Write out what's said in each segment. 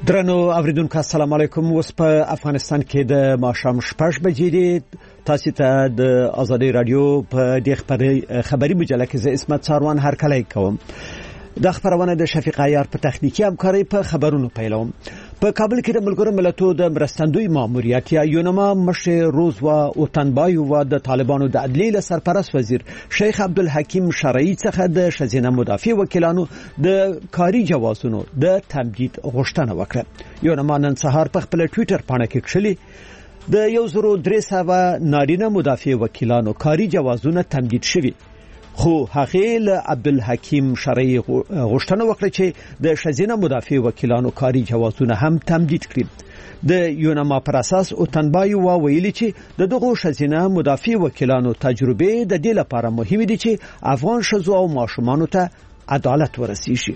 درنو اوریدونکو السلام علیکم. اوس په افغانستان کې د ماښام 6 بجې دي. تاسو ته د آزادۍ رادیو په دغه خبري مجله کې زه اسمت ساروان هرکلی کوم. د خبرونه د شفیق عیار په تخنیکی همکاري په خبرونو پیلوم. په کابل کې د ملګرو ملتونو د مرستندوی ماموریت یا یونما مشر روزوا اوتنبایو و د طالبانو د عدلیې سرپرست وزیر شیخ عبدالحکیم شرعی څخه د شزینه مدافع وکیلانو د کاري جوازونو د تمدید غوښتنه وکړه. یونما نن سهار په خپل ټوئیټر پاڼه کې کړلي د 1300 نارینه مدافع وکیلانو کاري جوازونه تمدید شوي، خو هغه له عبدالحکیم شرعی غوښتنه وکړه چې د شزینه مدافع وکیلانو کاري جوازونه هم تمدید کړي. د یونما پر اساس اوتنبایو ویلي چې دغه شزینه مدافع وکیلانو تجربه د دې لپاره مهمه دي چې افغان شذو او ماشومانو ته عدالت ورسیږي.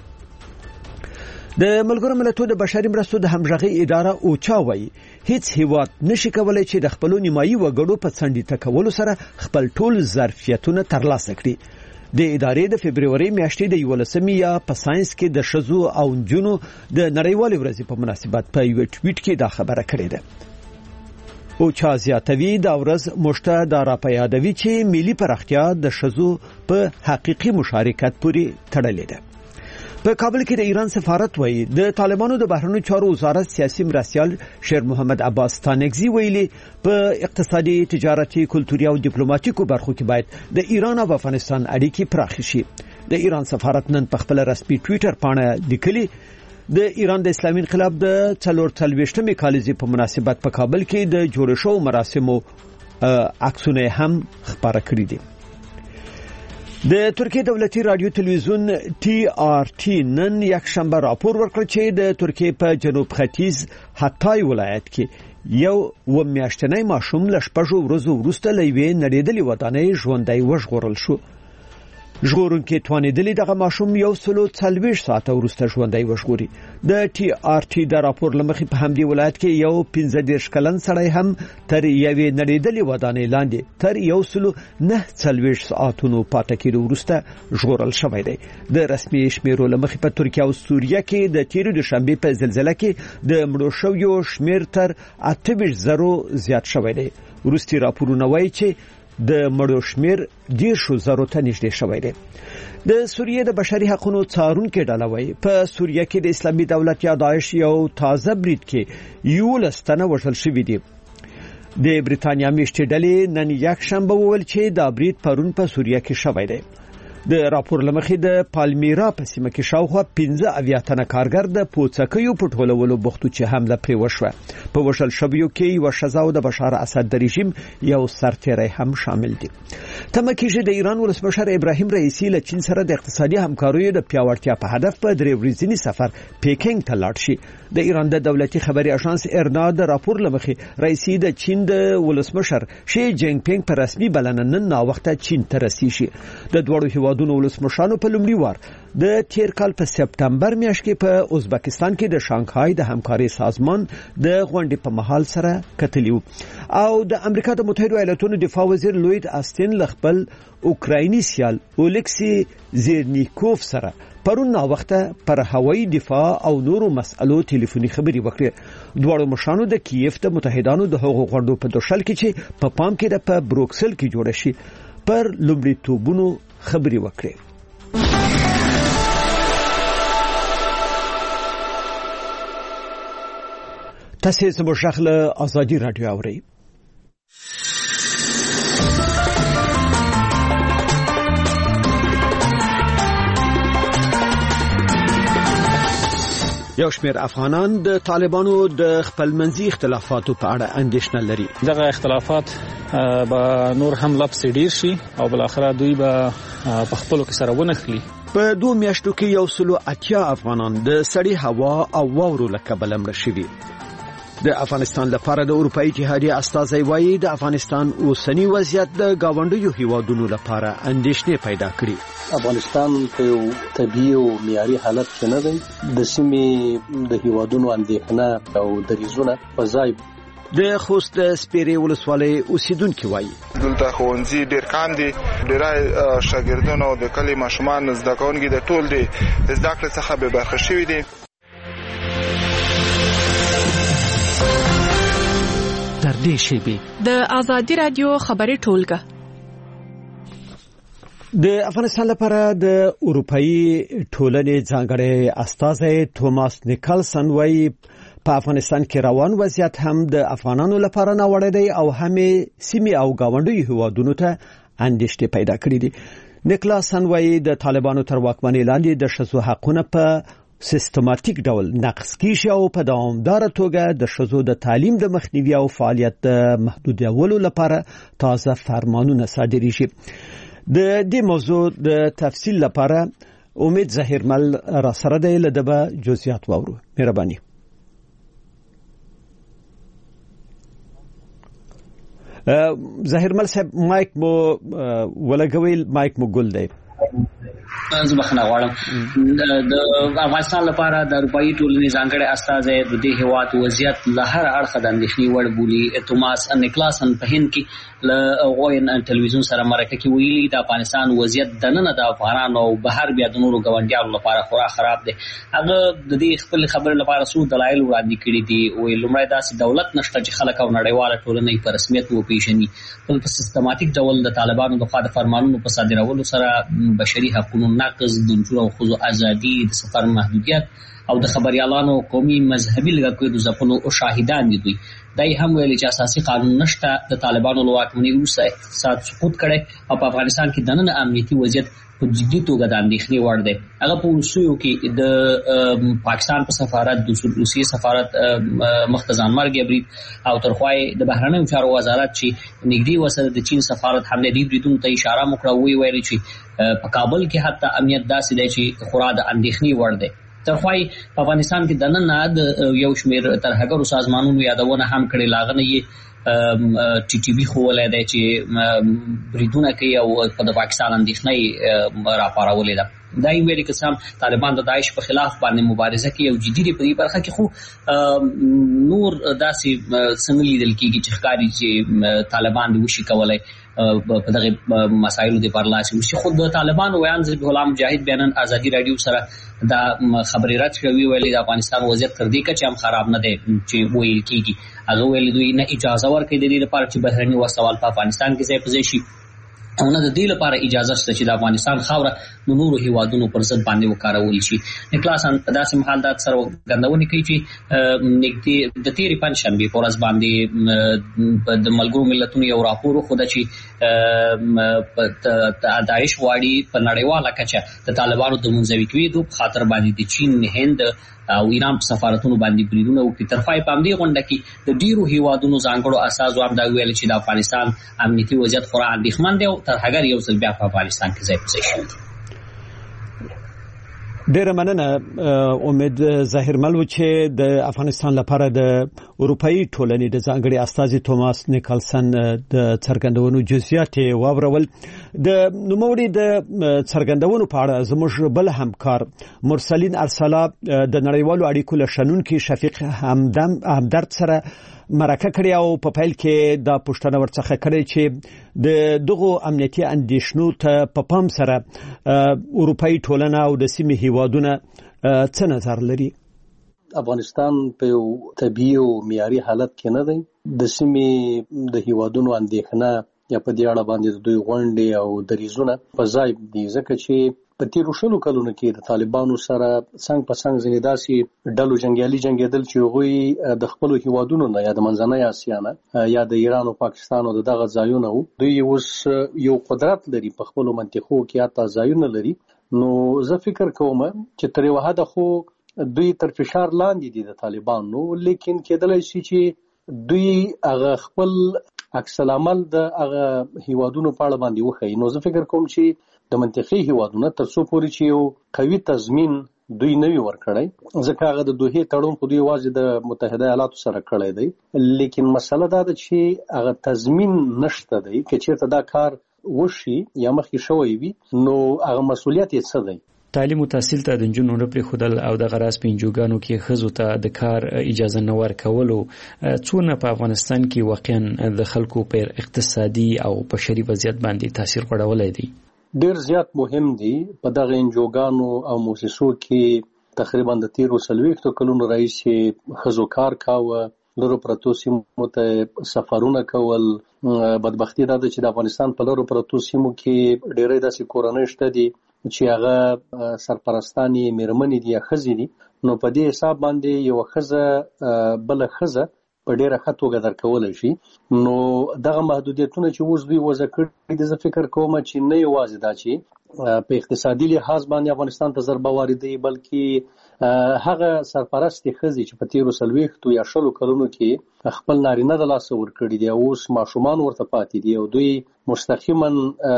د ملګرو ملتونو د بشري مرستو د همغږي اداره اوچا وایي هیڅ هیواد نشي کولای چې د خپل نیمایي وګړو په څنډې تکولو سره خپل ټول ظرفیتونه ترلاسه کړي. د ادارې د فبرवरी میاشتې د 11 یا په ساينس کې د شذو او نجونو د نړیوال ورځې په مناسبت په یو ټویټ کې دا خبره کړې ده. اوچا زیاتوي دا ورځ مشته د راپیادوي چې ملي پراختیا د شذو په حقيقي مشارکت پورې تړلې ده. په کابل کې د ایران سفارت وایي د طالبانو د بهرنیو چارو وزارت سیاسي مرستیال شیر محمد عباس تانگزی ویلي په اقتصادي، تجارتي، کلتوري او ډیپلوماټیکو برخو کې باید د ایران او افغانستان اړیکې پراخ شي. د ایران سفارت نن په خپل رسمي ټوئیټر پاڼه لیکلي د ایران د اسلامي انقلاب د 44مې کاليزې په مناسبت په کابل کې د جوړ شو مراسمو عکسونه هم خبره کړې دي. د ترکیه دولتي رادیو تلویزیون TRT نن یک شنبه راپور ورکړ چې د ترکیه په جنوب ختیځ حتای ولایت کې یو میاشتنی ماشوم له 6 ورځو وروسته له یوې نړیدلې ودانۍ ژوندۍ وژغورل شو. ژغورونکي توانیدلې دغه ماشوم 140 ساعته وروسته ژوندۍ وژغوري. د TRT د راپور لمخې په همدې ولایت کې یو 15 کلن سړی هم تر یوې نړیدلې ودانۍ لاندې تر 149 ساعتونو پاتې کېدو وروسته ژغورل شوی دی. د رسمي شمیرو لمخې په ترکیه او سوریه کې د تیرو دوشنبه په زلزلې کې د مړو شویو شمیر تر 28,000 زیات شوی دی. وروستي راپورونه وایي چې د مړو شمیر 10,000 ته نږدې شوی دی. د سوریه د بشري حقوقو څارونکو ډله وایي په سوریه کې د اسلامي دولت یا داعش یو تازه برید کې 11 تنه وژل شوي دي. د بریتانیا میشتې ډلې نن یک شنبه وویل چې دا برید پرون په سوریه کې شوی دی. د راپور لمخې د پالمیرا په سیمه کې شاوخوا 15 تنه کارګر د پوڅکیو په ټولولو بوختو چې حمله پرې وشوه. په وشل شویو کې یو شزاو د بشار اسد د رژیم یو سرتیری هم شامل دي. تمه کېږي د ایران ولسمشر ابراهیم رئیسی له چین سره د اقتصادي همکاریو د پیاوړتیا په هدف په 3 ورځنی سفر پیکینګ ته لاړ شي. د ایران د دولتي خبري اژانس ارنا د راپور لمخې رئیسی د چین د ولسمشر شي جینګ پینګ په رسمي بلنه نن نا وخته چین ته رسیږي. د دوړو هیوادونو ولسمشرانو په لومړي وار د تیر کال په سپتمبر میاشت کې په ازبکستان کې د شانګهای د همکاري سازمان د غونډې په محل سره کتلیو. او د امریکا د متحده ایالاتونو دفاع وزیر لوید آستین لخپل اوکرایني سیال اولیکسی زیرنیکوف سره پرون نا وخته پر هوایي دفاع او نورو مسئلو ټلیفوني خبري وکړې. دوړو مشرانو د کیف د متحدانو د حقوقو غونډو په دوشل کې چې په پام کې د په بروکسل کې جوړ شي پر لومړیتوبونو خبري وکړې. تاسو زموږ شغله آزادي رادیو اورئ. یو شمېر افغانان د طالبانو د خپلمنځي اختلافاتو په اړه اندېښنه لري. دغه اختلافات به نور هم لپس ډیر شي او بل اخره دوی به په خپلو کې سره ونښلي. په 2 میاشتو کې 180 افغانان د سړې هوا او واورو له کبله مړه شوي. د افغانستان لپاره د اروپאי جهادي استازي وایي د افغانستان اوسنی وضعیت د گاونډیو هیوادونو لپاره اندېښنې پیدا کړي. افغانستان په یو طبيعي او معیاري حالت کې نه دی. د سیمې د هیوادونو اندېښنه او دریزونه په ځای د خوست سپیرې ولسوالۍ اوسیدونکو وایي دلته ښوونځي ډېر کم دي، ډېر شاګردان او د کلی ماشومان زده کوونکي د ټول دي زده کړې څخه به برخه شوي دي. نږدې شي. د آزادي رادیو خبري ټولګه د افغانستان لپاره د اروپאי ټولنې ځانګړی استازی توماس نیکلسن وايي په افغانستان کې روان وضعیت هم د افغانانو لپاره ناوړه دی او هم سیمې او گاونډي هیوادونو ته اندېښنې پیدا کړې دي. نیکلسن وايي د طالبانو تر واکمنۍ لاندې د ښځو حقونه په سیستماتیک ډول نقض کیږي او په دوامدار توګه د ښځو د تعلیم د مخنیوي او فعالیت محدودولو لپاره تازه فرمانونه صادریږي. د دې موضوع د تفصیل لپاره امید ظهیرمل را سره دی، لدبه جزئیات واورو. مهرباني. ظهیرمل صاحب مایک مو ولګوي، مایک مو ګل دی. زه بخښنه غواړم. د افغانستان لپاره د اروپאי ټولنې ځانګړی استازی د دې هیواد وضعیت له هر اړخه د اندېښنې وړ بولي. توماس نیکلسن په هند کې له غوین ټلویزیون سره مرکه کې ویلي د افغانستان وضعیت دننه د افغانانو او بهر بیا د نورو ګاونډیانو لپاره خورا خراب دی. هغه د دې خپل خبرې لپاره څو دلایل وړاندې کړي دي. وایي لومړی داسې دولت نشته چې خلک او نړیواله ټولنه په رسمیت وپېژني. په سیستماتیک ډول د طالبانو لخوا د فرمانونو په صادرولو سره بشري حقوقو نقض، د نجونو او ښځو ازادي، د سفر محدودیت او د خبريالانو قومي مذهبي لږکیو د ځپلو شاهدان دي. دوی دای هم ویلي چې اساسي قانون نشته، د طالبانو له واکمنۍ وروسته اقتصاد سقوط کړي او په افغانستان کې دننه امنیتي وضعیت په جدي توګه د اندېښنې وړ دی. هغه په روسیو کې د پاکستان په سفارت، د روسیې سفارت مخته ځانمرګي برید او ترخوای د بهرنیو چارو وزارت چې نږدې وسره د چین سفارت حمله دی بریدونو ته اشاره وکړه. ویل چې په کابل کې حتی امنیت داسې دی چې خورا د اندېښنې وړ دی. ترخوای په افغانستان کې دننه د یو شمېر ترهګرو سازمانونو یادونه هم کړې. لاغنه یې ټي ټي بي خو ولای دی چې بریدونه کوي او په د پاکستان اندېښنې راپارولې ده. دا یې ویلي که سم طالبان د داعش په خلاف باندې مبارزه کوي او جدي دی په دې برخه کې، خو نور داسې څنګه لیدل کېږي چې ښکاري چې طالبان د وشي کولای په دغه مسایلو د برلاسي وشي. خو د طالبان ویان ذبیح الله مجاهد بیانن آزادي رادیو سره دا خبري رات کوي، ویلي د افغانستان وضعیت تر دې کچې هم خراب نه دی چې ویل کېږي. هغه ویلي دوی نه اجازه ورکوي د دې لپاره چې بهرني وسوال په افغانستان کې ځای په ځای شي او نه د دې لپاره اجازه شته چې د افغانستان خاوره د نورو هیوادونو پر ضد باندې وکارول شي. نیکلسن داسې محالات سره ګندونه کوي چې نږدې د تیرې پنځشنبې په ورځ باندې د ملګرو ملتونو یو راپور وښوده چې داعش غواړي په نړیواله کچه د طالبانو د منزوي کېدو په خاطر باندې د چین، هند او ایران په سفارتونو باندې بریدونه وکړي. ترفای په همدې غونډه کې د ډیرو هیوادونو ځانګړو اساسو هم دا ویل چې د افغانستان امنیتي وضعیت خورا اندېښمن دی او ترهګر یو ځل بیا په افغانستان کې ځای په ځای شوی دی. ډیره مننه امید ظهیرمل چې د افغانستان لپاره د اروپאי ټولنې د ځانګړي استازي توماس نیکلسن د څرګندونو جزئیات واورول. د نوموړي د څرګندونو په اړه زموږ بل همکار مرسلین ارسلا د نړیوالو اړیکو لشنونکو شفیق همدرد سره مرکه کړې او په پیل کې دا پوښتنه ورڅخه کړې چې د دغه امنیتي اندېښنو ته په پام سره اروپאי ټولنه او د سیمې هیوادونه څه نظر لري. افغانستان په یو طبيعي او معیاري حالت کې نه دی. د سیمې د هیوادونو اندېښنه یا په دې اړه باندې دوی غونډې او دریزونه په ځای دي، ځکه چې په تیرو شلو کلونو کې د طالبانو سره څنګ په څنګ ځینې داسې ډلو جنګیالي جنګېدل چې هغوی د خپلو هیوادونو نه یا د منځنۍ اسیا نه یا د ایران او پاکستان او دغه ځایونه وو. دوی اوس یو قدرت لري په خپلو منطقو کې، حتی ځایونه لري. نو زه فکر کوم چې تر یو حده خو دوی تر فشار لاندې دي د طالبانو، لیکن کېدلای شي چې دوی هغه خپل عکس العمل د هغه هیوادونو په اړه باندې وښیي. نو زه فکر کوم چې د منطقي هیوادونو تر څو پورې چې یو قوي تضمین دوی نه وي ورکړی، ځکه هغه د دوحې تړون خو دوی یوازې د متحده ایالاتو سره کړی دی، لیکن مسله دا ده چې هغه تضمین نشته دی. که چېرته دا کار وشي یا مخکې شوی وي نو هغه مسؤلیت یې څه دی؟ تعلیم او تحصیل ته د نجونو نه پرېښودل او د غراس په انجوګانو کې ښځو ته د کار اجازه نه ورکولو څونه په افغانستان کې واقعا د خلکو پر اقتصادي او بشري وضعیت باندې تاثیر غوړولی دی. ډیر زیات مهم دي. په دغه انجوګانو او مؤسسو کې تقریبا د 13 کلونو راهیسې ښځو کار کاوه لورو پرتو سیمو ته سفرونه کول. بدبختی دا چې د افغانستان په لورو پرتو سیمو کې ډېرې داسې کورنۍ شته دي چې هغه سرپرستاني میرمنې دي یا ښځې دي. نو په دې حساب باندې یو ښځه بل ښځه په ډیره ښه توګه درکولای شي. نو دغه محدودیتونه چې اوس دوی وضع کړي دي، زه فکر کوم چې نه یوازې دا چې په اقتصادي لحاظ باندې افغانستان ته ضربه واردوي، بلکې هغه سرپرستې ښځې چې په تیرو 40 یا 100 کلونو کې خپل نارینه د لاسه ورکړي دي، اوس ماشومان ورته پاتې دي او دوی مستقیما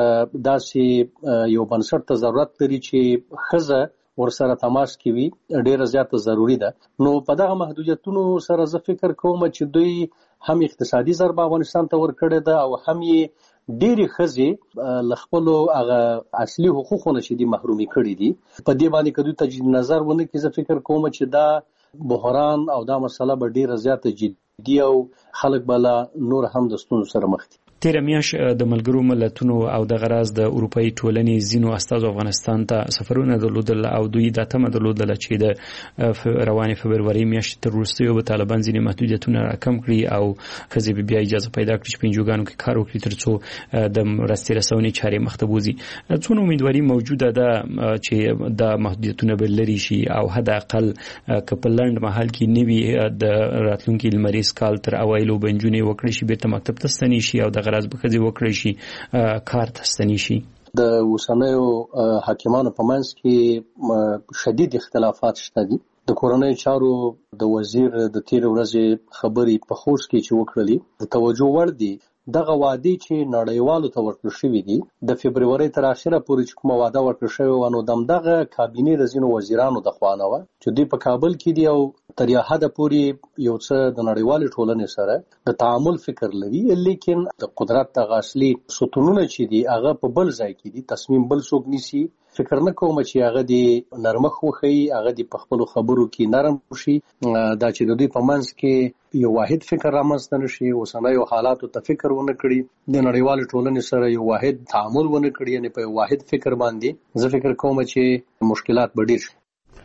داسې یو بنسټ ته ضرورت لري چې ښځه ورسره تماس کې وي، ډیره زیاته ضروری ده. نو په دغه محدودیتونو سره زه فکر کوم چې دوی هم اقتصادي ضربه افغانستان ته ورکړې ده او هم یې ډېری ښځې له خپلو هغه اصلي حقوقو نه چې دي محرومي کړي دي. په دې باندې که دوی ته نظر ونه کړي، زه فکر کوم چې دا بحران او دا مسله به ډیره زیاته جدي او خلک به نور هم د ستونزو سره مخ دي. تیر میاشت د ملګرو ملتونو او د غراز د اروپאי ټولنې ځینو استازو افغانستان ته سفرونه درلودل او دوی د تمه درلودل چې د روانې فبرवरी میاشتې تر وروسته به طالبان ځینې محدودیتونه راکم کړي او ښځې بیا اجازه پیدا کړي چې په انجوګانو کې کار وکړي ترڅو د مرستې رسونې چارې مخ ته بوځي. څونه امیدواري موجوده ده چې د محدودیتونه به لرې شي او حد اقل که په لنډ مهال کې نوي د راتلونکي لمریز کال تر اوایلو به نجونې وکړي شي بیرته مکتب ته ستنې شي او د غراز به ښځې وکړی شي کار ته ستنې شي. د اوسنیو حاکمانو په منځ کې شدید اختلافات شته دي. د کورنۍ چارو د وزیر د تیر ورځې خبرې په خوست کې چې وکړلې د توجه وړ دي. دغه وعده چې نړیوالو ته ورکړل شوې دي د فبرवरी تر اخره پورې چې کومه وعده ورکړل شوې و، نو دغه کابینې د ځینو وزیرانو د خوانه و چې دوی په کابل کې دي او تر یو حد پورې یو څه د نړیوالې ټولنې سره د تعامل فکر لري، لیکن د قدرت د اصلي ستونونه چې دي هغه په بل ځای کې دي. تصمیم بل څوک نیسي. فکر نه کوم چې هغه د نرمخ وخی، هغه د خپل خبرو کې نرم شي. دا چې د دوی په منځ کې یو واحد فکر رامنځته نشي، اوسنیو حالاتو ته فکر ونه کړي، د نړیوال ټولنې سره یو واحد تعامل ونه کړي، یعنی په واحد فکر باندې زه فکر کوم چې مشکلات به ډیر شي.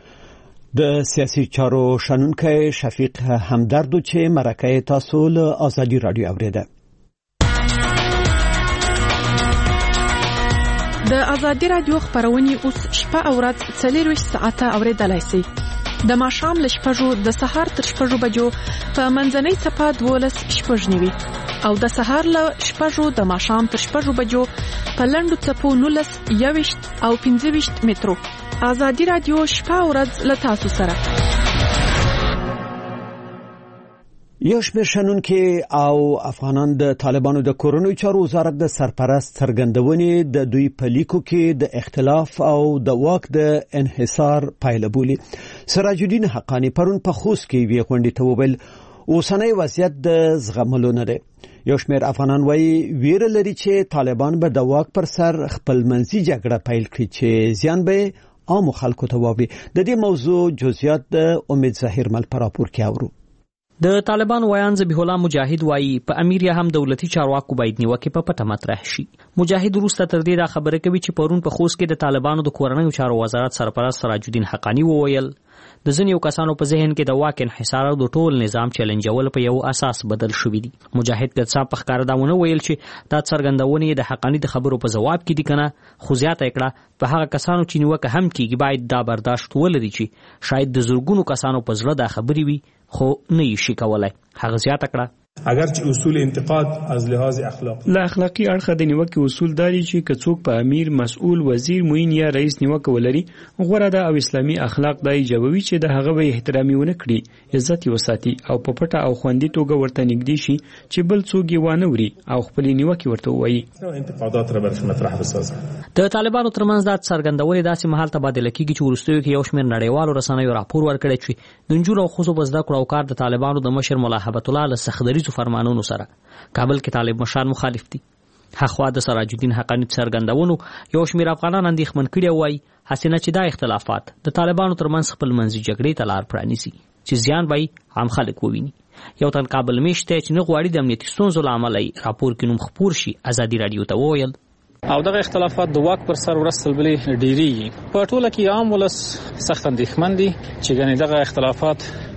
د سیاسي چارو شنونکی شفیق همدردو چې مرکه تاسو له آزادی رادیو اوریده. د آزادی رادیو خبرونه اوس شپه او ورځ 24 ساعته اوریدلای شئ. د ماښام له 6 د سهار تر 6 بجو په منځنۍ صفه 12 شپږ نیوي او د سهار له 6 د ماښام تر 6 بجو په لنډو صفو 19 21 او 25 مترو. آزادی رادیو شپه او ورځ له تاسو سره. یو شمېر شنونکي او افغانان د طالبانو د کورنیو چارو وزارت د سرپرست څرګندونې د دوی په لیکو کې د اختلاف او د واک د انحصار پایله بولي. سراج الدین حقانی پرون په خوست کې وی غونډې ته وویل اوسنۍ وضعیت د زغملو نه دی. یو شمېر افغانان وایي ویره لري چې طالبان به د واک پر سر خپل منځي جګړه پیل کړي چې زیان به عام خلکو ته واوړي. د دې موضوع جزئیات د امید ظاهر مل پر راپور کې اورو. د طالبان ویان ذبیح الله مجاهد وایي په امیر هم دولتي چارواکو باید نیوکه په پټه مطرح شي. مجاهد وروسته تر دې دا خبره کوي چې پرون په خوست کې د طالبانو د کورنیو چارو وزارت سرپرست سراج الدین حقانی وویل د ځینو کسانو په ذهن کې د واک انحصار او د ټول نظام چیلنجول په یو اساس بدل شوې دي. مجاهد قصاب په ښکار داونه ویل چې دا څرګندونې د حقانی د خبرو په جواب کې دي کنه، خو زیاته کړه په هغه کسانو چې نیوکه هم کیږي باید دا برداشت ولري چې شاید د زورګونو کسانو په زړه دا خبرې وي خو نه یې شي کولای. هغه زیاته کړه اگرچه اصول انتقاد از لحاظ اخلاقی لا اخلاقی اړخ د نیوکې اصول داري چې کڅوک په امیر، مسؤل، وزیر، معین یا رئیس نیوکه ولري غوړه ده او اسلامي اخلاق دای جوابي چې د هغه به احترامي ونه کړي، عزت یې وساتي او په پټه او خوندي توګه ورته نږدې شي چې بل څوک یې وانه وري او خپل نیوکه ورته وایي. انتقادات را برخه مطرح بسازه. د طالبانو ترمنځ د څرګندونې داسې مهال تبادله کیږي چې ورستیو کې یو شمېر نړیوالو رسنیو راپور ورکړی چې د نجونو او ښځو په زده کړو او کار د طالبانو د مشر ملا هبت الله له سختدریزو فرمانونو سره کابل کې طالب مشران مخالف دي. هغه د سراج الدین حقانی څرګندونو یو شمېر افغانان اندېښمن کړي وای حسینه چې دا اختلافات د طالبانو ترمنځ خپل منځي جګړې ته لار پرانیسي چې زیان به عام خلک وویني. یو تن کابل میشته چې نه غواړي د امنیتي ستونزو له امله راپور کې نوم خپور شي آزادي رادیو ته وویل او دغه اختلافات د واک پر سر ورسل بلې ډیریږي. په ټوله کې عام ولس سخت اندېښمن دي چې ګنې دغه اختلافات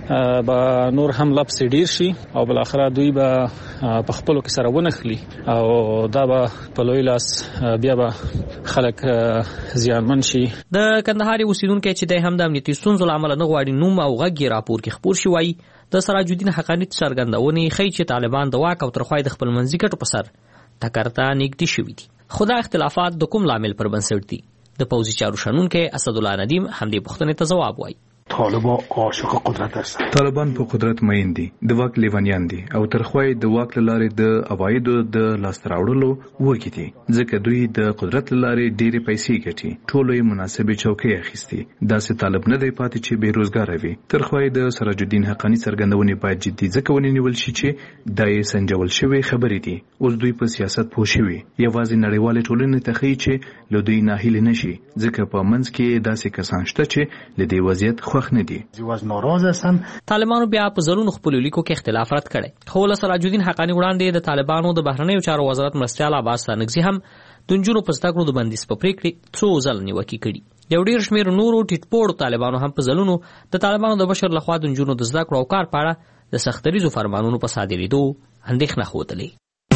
به نور هم لپس ډیر شي او بل اخر دوی به په خپل کې سره ونخلي او دا به په لوی لاس بیا به خلک زیانمن شي. د کندهار اوسیدونکو چې د هم د امنیتي ستونزو لامل نه غواړي نوم او غږ راپور کې خبر شي وایي د سراج الدین حقانی څرګندونې خی چې طالبان د واک او ترخوای د خپل منځي ګټو په سر ټکرته نږدې شوي دي. خدا اختلافات د کوم لامل پر بنسټ دي؟ د پوځي چارو شنونکو اسدالله ندیم همدې پوښتنې ته جواب وایي. طالبان عاشق قدرت هستند. طالبان په قدرت مین دي، د واک لیونیان دي او ترخوای د واک لارې د عوایدو د لاس راوړلو وږي دي، ځکه دوی د قدرت لارې ډېرې پیسې ګټي، ټولو یې مناسبې چوکۍ اخیستي. داسې طالب نه دی پاتې چې بیروزګار وي. ترخوای د سراج الدین حقانی څرګندونې باید جدي ځکه ونیول شي چې دا یې سنجول شوی خبرې دي. اوس دوی په سیاست پوه شوي، یوازې نړیوالې ټولنې ته ښیي چې له دوی ناهیلې نشي، ځکه په منځ کې داسې کسان شته چې له دې وضعیت خوښ نه دي. طالبانو بیا په زلون خپل لیکو کې اختلاف رد کړي، خو له سراج الدین حقانی وړاندې د طالبانو د بهرنیو چارو وزارت مرستیال عباس تانکزي هم د نجونو په زده کړو د بندیز په پریکړې څو ځل نیوکې کړي. یو ډیر شمیر نورو ټیټپوړو طالبانو هم په زلونو د طالبانو د بشر لخوا د نجونو د زده کړو او کار په اړه د سختریزو فرمانونو په صادرېدو اندېښنه ښودلې.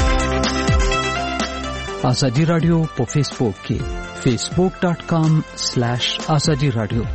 ازادي رادیو په فیسبوک کې facebook.com/azadi radio.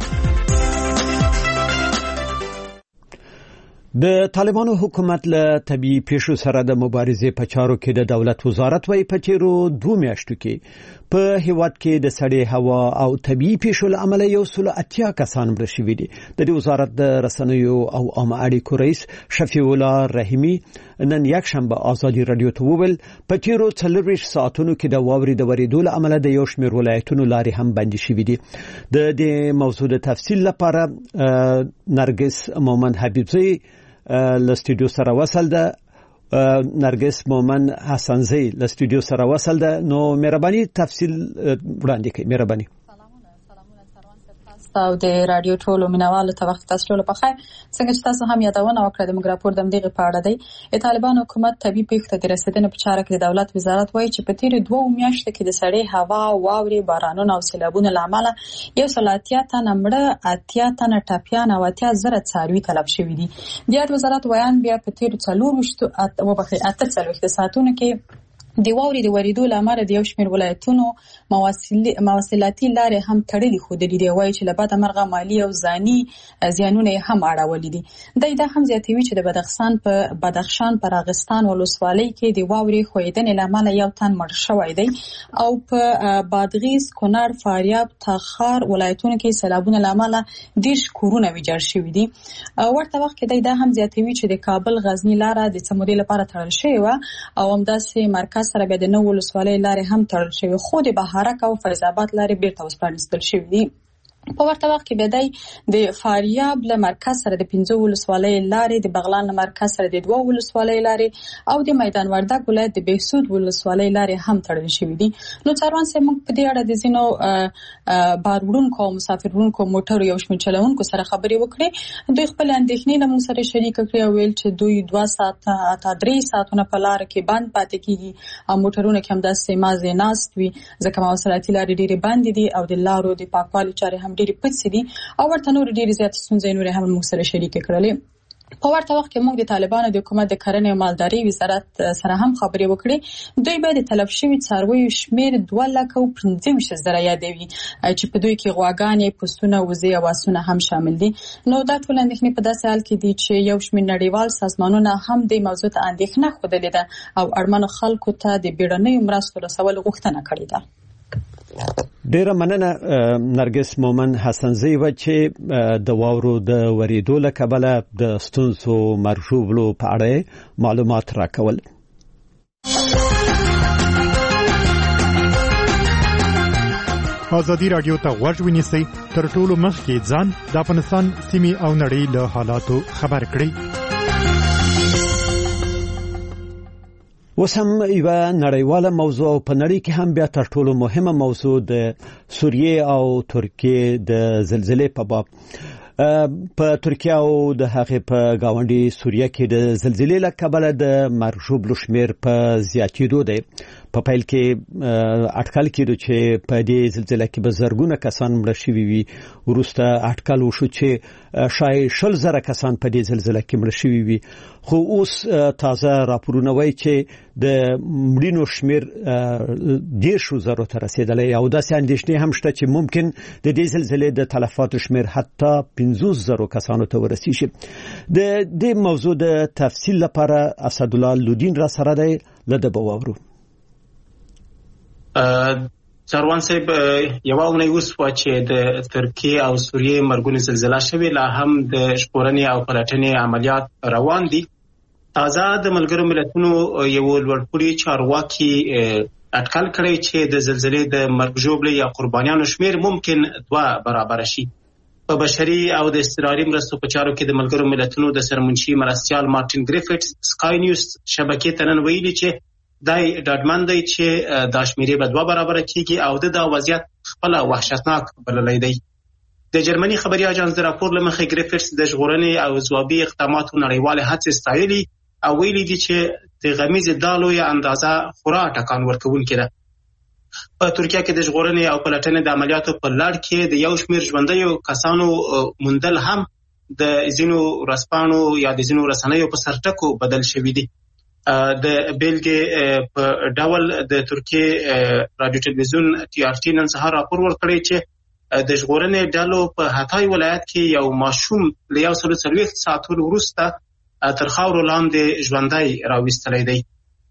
د طالبانو حکومت له طبي پیښو سره د مبارزې په چارو کې د دولت وزارت وايي په تیرو 2 میاشتو کې په هیواد کې د سړې هوا او طبي پیښو له امله 180 کسان مړه شوي دي. د دې وزارت د رسنیو او عامه اړیکو رئیس شفیع الله رحیمی نن یکشنبه ازادي رادیو ته وویل په تیرو 40 ساعتونو کې د واورې د ورېدو له امله د یو شمېر ولایتونو لارې هم بندي شوي دي. د دې موضوع د تفصیل لپاره نرګس مومن حبیبزی له استودیو سره وصل ده. نرګس مومن حسنزی له استودیو سره وصل ده. نو مهرباني تفصیل وړاندې کړئ. مهرباني. او د رادیو ټولو مینوالو ته وخت تاسو ټول په خیر. څنګه چې تاسو هم یادونه وکړه د موږ راپور د مدیغه په اړه دی، طالبان حکومت طبي پیښو ته رسیدنه په چاره کې د دولت وزارت وایي چې په تیر 2 میاشتو کې د سړې هوا، واورې، بارانونو او سیلابونو لامل 180 تنه مړه، 80 تنه ټپیان او 80,000 څاروي تلف شوي دي. د وزارت ویان بیا په تیر 48 ساعتونو کې د واورې د ورېدو لامل د یو شمېر ولایتونو مواصلاتي لارې هم تړلې ښودلې دي. وایي چې له بده مرغه مالي او ځاني زیانونه هم اړولي دي. دا هم زیاتوي چې د بدخشان په راغستان ولسوالۍ کې د واورې ښویدنې لامل 1 تن مړ شوی دی او په بادغیس، کونړ، فاریاب، تخار ولایتونو کې سیلابونو لامل 10 کورونه ویجاړ شوي دي. ورته وخت کې دا هم زیاتوي چې د کابل غزنی لاره د څه مودې لپاره تړل شوې وه او همداسې مرکز سره به د نو ولسوالۍ لارې هم تړل شوې، خو د بهارک او فیض آباد لارې بیرته وسپارل شوې دي. په ورته وخت کې به د فاریاب له مرکز سره د 15 ولسوالۍ لارې، د بغلان له مرکز سره د 2 ولسوالۍ لارې او د میدان وردګ ولایت د بهسود ولسوالۍ لارې هم تړل شوې دي. نو څاروان سه موږ په دې اړه د زینو بار وړونکو او مسافر وړونکو موټرو یو شمېر چلوونکو سره خبرې وکړې. دوی خپل اندېښنې له موږ سره شریک کړې او ویل چې دوی 2 ساعته تا 3 ساعتونه په لار کې بند پاتې کیږي او موټرونه کې هم داسې مازه ناست وي ځکه مواصلاتي لارې ډېرې بند دي او د لارو د پاکوالي چارې ډېری پڅ دي او ورته نور ډېری زیات ستونزې نور هم موږ سره شریک کړلې. په ورته وخت کې موږ د طالبانو د حکومت د کرنې او مالدارۍ وزارت سره هم خبرې وکړې. دوی به د تلف شوي څارویو شمېر 2,25,000 یادوي چې په دوی کې غواګانې، پسونه، وزې او اسونه هم شامل دي. نو دا ټول اندېښنې په داسې حال کې دي چې یو شمېر نړیوال سازمانونه هم د موضوع ته اندېښنه ښودلې ده او اړمنو خلکو ته د بیړنیو مرستو رسولو غوښتنه کړې ده. ډیره مننه نرګس مومن حسنزی و چې د واورو د ورېدو له کبله د ستونزو مرجوبلو په اړه معلومات راکول. ازادي رادیو ته غوږ ونیسئ، تر ټولو مخکې ځان د افغانستان سیمې او نړۍ له حالاتو خبر کړئ. اوس هم یو نړیواله موضوع په نړۍ کې هم بیا تر ټولو مهمه موضوع د سوریه او ترکیه د زلزلې په باب. په ترکیه او د هغې په گاونډي سوریه کې د زلزلې له کبله د مرجوب شمېر په زیاتېدو دی. په پیل کې اټکل کېدو چې په دې زلزلې کې به زرګونه کسان مړه شوي وي ورسته اټکل وشو چې شاید 100,000 کسان په دې زلزلې کې مړه شوي وي خو اوس تازه راپورونه وايي چې د مړینو شمیر 10,000 ته رسیدلی او داسې اندېښنې هم شته چې ممکن د دې زلزلې د تلفاتو شمیر حتی 50,000 کسانو ته ورسیږي. د دې موضوع د تفصیل لپاره اسدالله لودین را سره دی لده بواورو. سروان صاحب یو اونۍ وسوه چې د ترکیه او سوریې مرګونی زلزلہ شوی لا هم د شپورنې او پلټنې عملیات روان دي. تازه د ملګرو ملتونو یو لوړپوړي چارواکي اټکل کړی چې د زلزلې د مرګ ژوبلې یا قربانیانو شمیر ممکن 2 برابر شي. په بشري او د اضطراري مرستو په چارو کې د ملګرو ملتونو د سرمنشي مرستیال مارټین ګریفټس سکای نیوز شبکې ته نن ویلي چې دای ډاډمن دی چې د شمیرې به 2 برابر کیږي او د وضعیت خپل وحشتناک بللی دی. د جرمني خبري اژانس د راپور لمخې ګریفټس د ژغورنې او ځوابي اقداماتو نړیواله هڅې ستایلي او ویلي دي چې د غمیزې دالو یا اندازه خورا ټکان ورکوونکې ده. په ترکیه کې د ژغورنې او پلټنې د عملیاتو په لړ کې د یو شمیر ژوندیو کسانو موندل هم د ځینو ورځپاڼو یا د ځینو رسنیو په سرټکو بدل شوي دي. د بیلګې په ډول د ترکیه رادیو ټلویزیون TRT نن سهار راپور ورکړی چې د ژغورنې ډلو په هاتای ولایت کې یو ماشوم له 140 ساعتونو وروسته تر خاورو لاندې ژوندی راویستلی دی.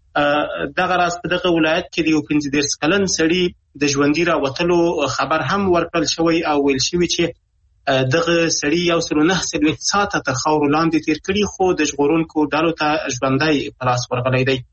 دغه راز په دغه ولایت کې د یو 15 کلن سړي د ژوندي راوتلو خبر هم ورکړل شوی او ویل شوی چې دغه سړي 109 ساعته تر خاورو لاندې تیر کړي خو د ژغورونکو ډلو ته ژوندی په لاس ورغلی دی.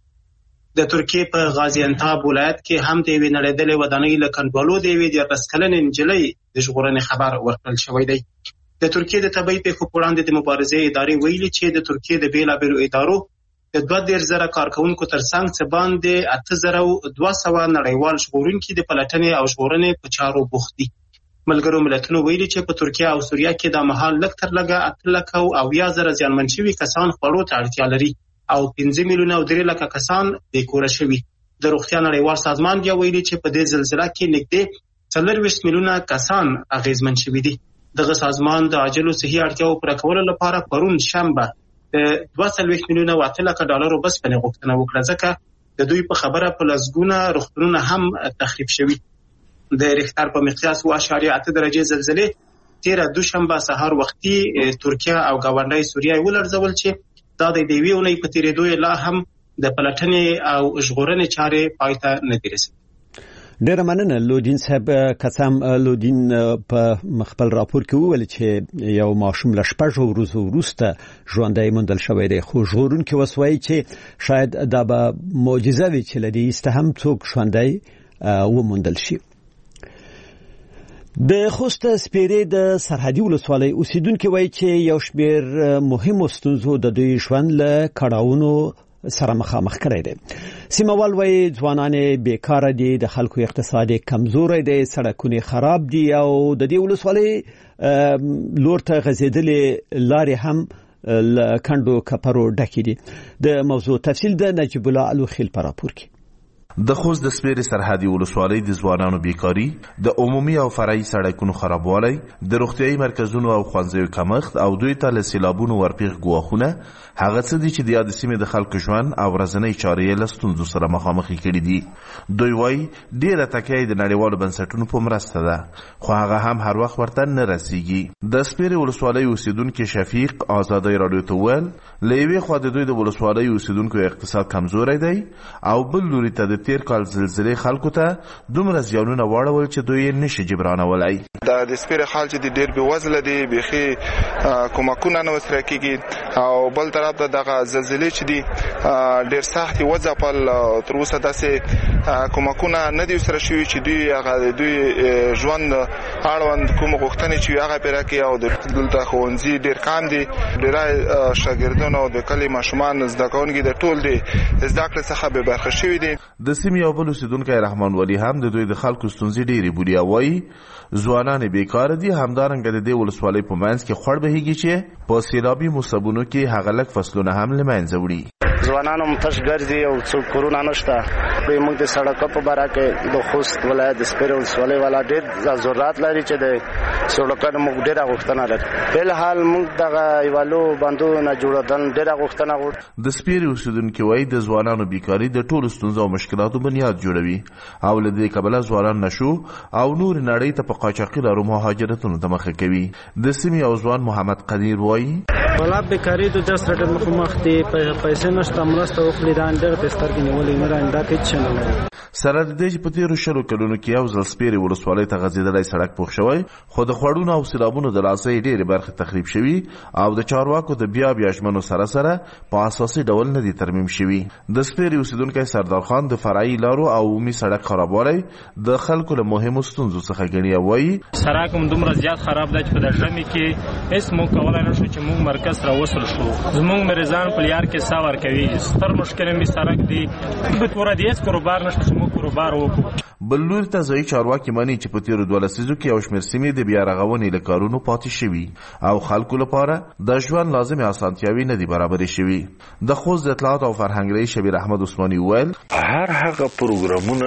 د ترکیه په غازی انتاب ولایت کې هم د یوې نړېدلې ودانۍ له کنډوالو د یوې 10 کلنې نجلۍ د ژغورنې خبر ورکړل شوی دی. د ترکیه د طبیعي پیښو په وړاندې د مبارزې ادارې ویلي چې د ترکیه د بیلابیلو ادارو د 2,000 کارکونکو ترڅنګ څه باندې 8,200 نړیوال ژغورونکي د پلټنې او ژغورنې په چارو بوخت دي. ملګرو ملتونو ویلي چې په ترکیه او سوریه کې د مهال لږ تر لږه 8,000 زیانمن شوي کسان خوړو ته اړتیا لري او 5 میلیونه او 3 لکه کسان بې کوره شوي. د روغتیا نړیوال سازمان بیا ویلي چې په دې زلزلې کې نږدې 40 میلیونه کسان اغیزمن شوي دي. دغه سازمان د عاجلو صحي اړتیاو پوره کولو لپاره پرون شنبه د 2 میلیونه او 8 لکه ډالرو بسپنې غوښتنه وکړه ځکه د دوی په خبره په لسګونه روغتونونه هم تخریب شوي. د ریختر په مقیاس 7.8 درجه زلزلې 13 دوشنبه سهار وختي ترکیه او ګاونډي سوریه ولړزول چې دا د دیوی اونۍ په تیرېدو لا هم د پلټنې او ژغورنې چارې پایته نه دي رسیدلې. ډېر مننه لودین صاحب. قسم لودین په خپل راپور کې وویل چې یو ماشوم له 6 ورځو وروسته ژوندی موندل شوی دی خو ژغورونکي اوس وایي چې شاید دا به معجزه وي چې له دې څخه هم څوک ژوندی وموندل شي. د خوست سپیرې د سرحدي ولسوالۍ اوسیدونکو وایي چې یو شمېر مهمو ستونزو د دوی ژوند له کړاوونو سره مخامخ کړی دی. سیموال وایي ځوانان بیکاره دي، د خلکو اقتصادي کمزوري دی، سړکونه خراب دي او د دې ولسوالۍ لور ته غځېدلې لارې هم کندو کپرو ډکې دي. د موضوع تفصیل د نجیب الله الوخیل په راپور کې. د خوست د سپیرې سرحدي ولسوالۍ د ځوانانو بیکاري، د عمومي او فرعي سړکونو خرابوالی، د روغتیايي مرکزونو او ښوونځیو کمښت او دوی ته له سیلابونو ورپېښ ګواښونه هغه څه دي چې د یادې سیمې د خلکو ژوند او ورځنۍ چارې یې له ستونزو سره مخامخ کړي دي. دوی وایي ډېره تکیه د نړیوالو بنسټونو په مرسته ده خو هغه هم هر وخت ورته نه رسیږي. د سپیرې ولسوالۍ اوسیدونکي شفیق ازادۍ راډیو ته وویل له یوې خوا د دوی د ولسوالۍ اوسیدونکو اقتصاد کمزوری دی او بل لوري ته د تیر کال زلزلې خلکو ته دومره زیانونه واړول چې دوی یې نشي جبرانولی. د سپیرې خال چې د ډېر بېوزله دي، بیخي کومکونه نه ورسره کېږي او بل طرف ته دغه زلزلې چې دي ډېر سخت وځپل. تر اوسه داسې کومکونه نه دي ورسره شوي چې دوی هغه د دوی ژوند اړوند کوم غوښتنې چې هغه پوره کړي او دلته ښوونځي ډېر کم دي. ډېری شاګردان او د کلي ماشومان زده کوونکي د ټول دي زده کړې څخه بې برخې شوي دي. د سیمې یو بل اوسیدونکی رحمان ولی هم د دوی د خلکو ستونزې ډېرې بولي او وایي ځوانان بیکاره دي، همدارنګه د دې ولسوالۍ په منځ کې خوړ بهیږي چې په سیلابي موسمونو کې هغه لږ فصلونه هم له منځه وړي. ځوانانو متش ګرځي او څوک کورونه نشته. موږ د سړکو په باره کې د خوست ولایت د سپیرو ولسوالۍ والا ډېر ضرورت لري چې د سړکونو موږ ډېره غوښتنه لري. په حال موږ دغه یوالو بندونه جوړول ډېره غوښتنه غواړو. د سپیرو اوسیدونکو وایي د ځوانانو بیکاری د ټولو ستونزو او مشکلاتو بنیاد جوړوي او له دې کبله ځوانان نشو او نور نړۍ ته په قاچاقي لارو مهاجرتونو ته مخه کوي. د سیمې او ځوان محمد قدیر وایي ولا بیکاری د داسې ډېر مخ دي پیسې نشته مرسته وکړي دا ډېر د سترګې نیولې نه راندا کې چنه سره د دې په تیرو شلو کلونو کې یو ځل سپیرې ولسوالۍ ته غځېدلی سړک پوخ شوی خو د خوړونو او سیلابونو د لاسۍ ډېرې برخې تخریب شوي او د چارواکو د بیا ژمنو سره سره په اساسي ډول نه دي ترمیم شوي. د سپیرې اوسیدونکی سردار خان د فرعي لارو او عمومي سړک خرابوالی د خلکو له مهمو ستونزو څخه ګڼي او وایي سړک هم دومره زیات خراب دی چې په د ژمي کې هېڅ موږ کولی نه شو چې موږ مرکز راوصل شو. زموږ مریضان په لیار کې ساه ورکوي. ستر مشکل مې سړک دی په توره دی هېڅ کاروبار نشته چې موږ کاروبار وکړو. بل لوري ته ځایي چارواکي مني چې په تیرو 12 لسیزو کې یو شمېر سیمې د بیا رغونې له کارونو پاتې شوي او خلکو لپاره د ژوند لازمې اسانتیاوې نه دي برابرې شوي. د خوست د اطلاعات او فرهنګ رئیس شبیر احمد عثماني وویل هر هغه پروګرامونه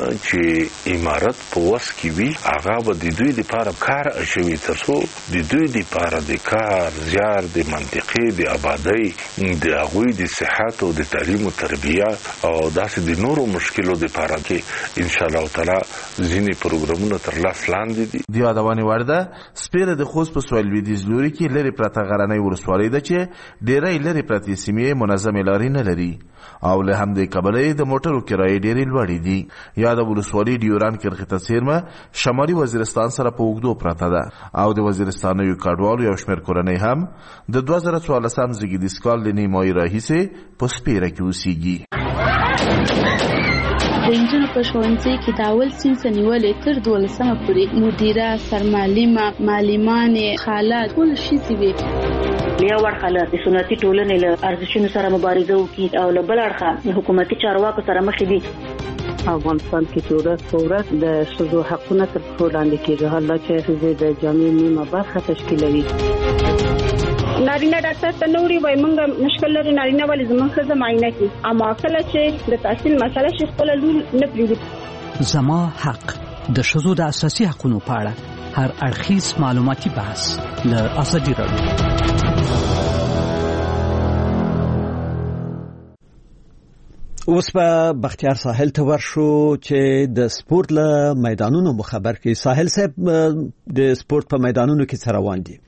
چې امارت په وس کې وي هغه به د دوی لپاره کار اچوي ترڅو د دوی لپاره د کار زیار د منطقې د آبادۍ د هغوی د صحت او د تعلیم او تربیه او داسې د نورو مشکلو لپاره کې ان شاء الله تعالی ځینې پروګرامونه تر لاس لاندې دي. د یادونې وړ ده سپیره د خوست په سویل لویدیځ لوري کې لرې پرته غرنۍ ولسوالۍ ده چې ډېری لرې پرتې سیمې منظمې لارې نه لري او له همدې کبله د موټرو کرایې ډېرې لوړې دي. یاده ولسوالۍ ډیوران کرښې ته څیرمه شمالي وزیرستان سره په اوږدو پرته ده او د وزیرستانیو کډوالو یو شمېر کورنۍ هم د 2014 زیږدیز کال د نیمایي راهیسې په سپیره کې اوسېږي. د انجونو په ښوونځي کې د اول صنف نیولې تر 12مه پورې مدیره سرمعلمه معلمانې خالات ټول ښځې وي. یو اړخه له سنتي ټولنې له ارزښتونو سره مبارزه وکړي او له بل اړخه حکومتي چارواکو سره مخ دي. افغانستان کې چې ورځ په ورځ د ښځو حقونه تر پښو لاندې کېږي حالا چې ښځې د جامع نیمه برخه تشکیلوي. نارینه ډاکټر ته نوري وای مونږ مشکل لري نارینه ولې زموږ ښځه معاینه کوي اما کله چې د تحصیل مسله شي خپل لور نه پریږدي. زما حق د ښځو د اساسي حقوقو په اړه هر اړخیز معلوماتي بحث له ازادي راډیو. اوس په بختیار ساحل ته ورشو چې د سپورت له میدانونو خبر کې ساحل صاحب د سپورت په میدانونو کې څه روان دي؟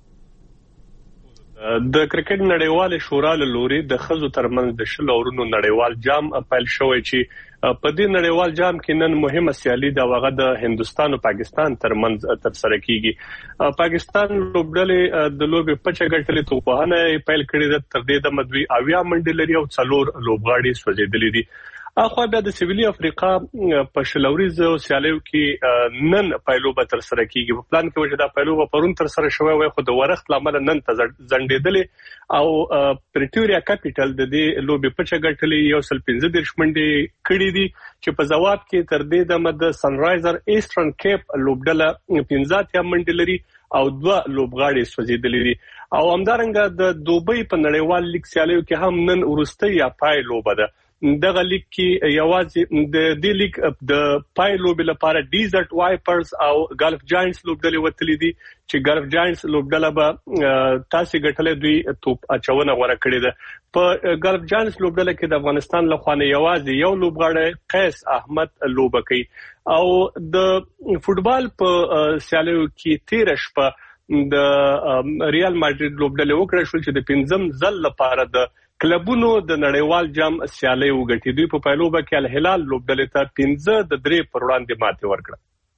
د کرکټ نړیوال شورا له لوري د ښځو ترمنځ د شل اورونو نړیوال جام پیل شوی چې په دې نړیوال جام کې نن مهمه سیالي د وغه د هندستان او پاکستان ترمنځ ترسره کیږي. پاکستان لوبډلې د لوبې پچه ګټلې توپانه پیل کړې ده تر دې د مدوي اویا منډې لري او څلور لوبغاړي سوځېدلې دي. اخو بیا د سویلي افریقا په شلوريزو سیالیو کې نن پایلوبه تر سره کیږي. په پلان کې وجه دا پایلوبه پرون تر سره شوی وای خو د ورخت لامل نن ځنډېدلې او پریټوریا کیپټل د دې لوبې پچه ګټلې یو سل 15 منډې کړې دي چې په جواب کې تر دې د مد سنرایزر ایسټرن کیپ لوبډله 15 منډې لري او 2 لوبغاړي سوځېدلې دي. او همدارنګه د دوبۍ په نړیوال لیګ سیالیو کې هم نن ورسته یا پایلوبه ده. دغه لیګ کې یوازې د دې لیګ د پای لوبې لپاره ډیزرټ وایپرز او ګلف جاینټس لوبډلې وتلې دي چې ګلف جاینټس لوبډله به تاسو ګټلې دوی توپ اچونه غوړه کړې ده. په ګلف جاینټس لوبډله کې د افغانستان له خوا یوازې یو لوبغاړی قیس احمد لوبه کوي او د فوتبال په سیالیو کې 13 شپه د ریال ماډرید لوبډله وکړه چې د 5م ځل لپاره د کلبونو د نړیوال جام سیالي وګټي. دوی په پایلوبه کې الهلال لوبډلې ته 15-3 پر وړاندې ماتې ورکړه.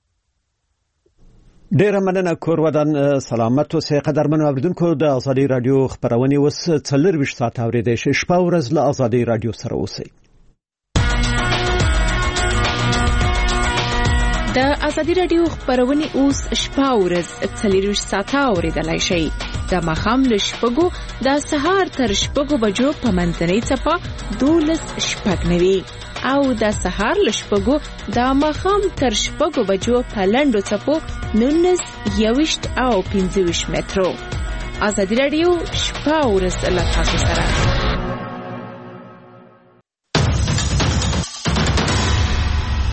ډیره مننه کورودان سلامت اوسئ قدرمنو اوریدونکو. د ازادي رادیو خبرونه اوس 24 ساعت اوریدئ شئ. شپه ورځ له ازادي رادیو سره اوسئ. د ازادي رادیو خبرونه اوس شپه ورځ 24 ساعت اوریدلای شئ. د مخام له شپږو د سهار تر شپږو بجو په منځنۍ څپه 12 شپږنوي او د سهار له شپږو د مخام تر شپږو بجو په لنډو څپو 19 21 او 25 مترو. ازادي رادیو شپه ورځ له تاسو سره.